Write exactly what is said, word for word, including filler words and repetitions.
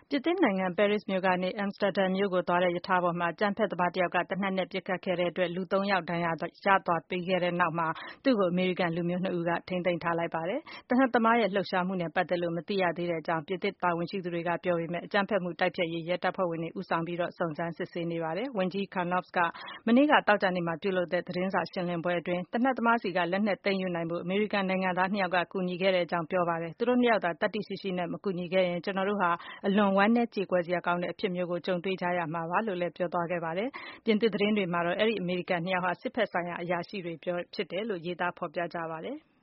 ပြင်သစ်နိုင်ငံ ပဲရစ်မြို့ကနေ Amsterdam မြို့ကိုသွားတဲ့ ရထားပေါ်မှာ အကြမ်းဖက်သမားတယောက်က သေနတ်နဲ့ ပစ်ခတ်ခဲ့တဲ့အတွက် လူသုံးယောက် ဒဏ်ရာရသွားပြီးတဲ့နောက်မှာ သူ့ကို အမေရိကန်လူမျိုးနှစ်ဦးက ထိန်းသိမ်းထားလိုက်ပါတယ်။ သေနတ်သမားရဲ့ လှုပ်ရှားမှုနဲ့ ပတ်သက်လို့ မသိရသေးကြောင်း ပြင်သစ်တာဝန်ရှိသူတွေက ပြောပေမဲ့ အကြမ်းဖက်မှုတိုက်ဖျက်ရေး ရဲတပ်ဖွဲ့ဝင်တွေ ဦးဆောင်ပြီး စုံစမ်းစစ်ဆေးနေပါတယ်။ ဝန်ကြီး Camnaux က မနေ့က သောကြာနေ့မှာ ပြုလုပ်တဲ့ သတင်းစာရှင်းလင်းပွဲအတွင်း သေနတ်သမားဆီက လက်နက်သိမ်းယူနိုင်ဖို့ အမေရိကန်နိုင်ငံသားနှစ်ယောက်က ကူညီခဲ့ကြောင်း ပြောပါတယ်။ သူတို့နှစ်ယောက်သာ သတ္တိရှိရှိနဲ့ မကူညီခဲ့ရင် ကျနော်တို့ဟာ အလွန်ဝမ်းနည်းကြေကွဲစရာကောင်းတဲ့ အဖြစ်မျိုးကို ကြုံတွေ့ကြရမှာပါလို့လည်း ပြောသွားခဲ့ပါတယ်။ ပြင်သစ်သတင်းတွေမှာတော့ အဲဒီ အမေရိကန်နှစ်ယောက်ဟာ စစ်ဘက်ဆိုင်ရာ အရာရှိတွေဖြစ်တယ်လို့ ရေးသားဖော်ပြကြပါတယ်။